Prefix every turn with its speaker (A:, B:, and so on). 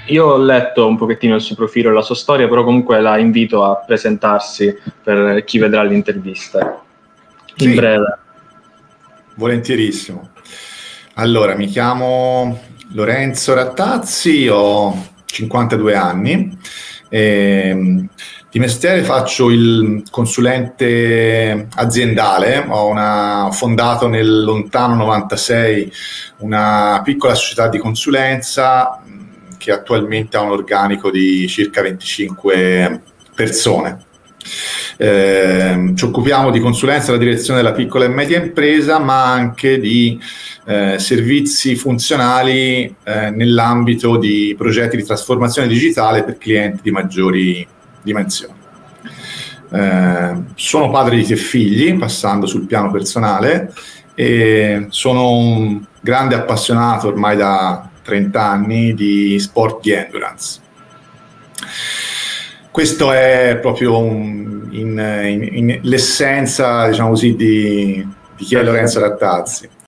A: Io ho letto un pochettino il suo profilo e la sua storia, però comunque la invito a presentarsi per chi vedrà l'intervista. In breve.
B: Volentierissimo. Allora, mi chiamo Lorenzo Rattazzi, ho 52 anni, di mestiere faccio il consulente aziendale, ho fondato nel lontano 96 una piccola società di consulenza che attualmente ha un organico di circa 25 persone. Ci occupiamo di consulenza alla direzione della piccola e media impresa, ma anche di servizi funzionali nell'ambito di progetti di trasformazione digitale per clienti di maggiori dimensioni. Sono padre di 3 figli, passando sul piano personale, e sono un grande appassionato ormai da 30 anni di sport di endurance. Questo è proprio l'essenza, diciamo così, di chi è Lorenzo Rattazzi.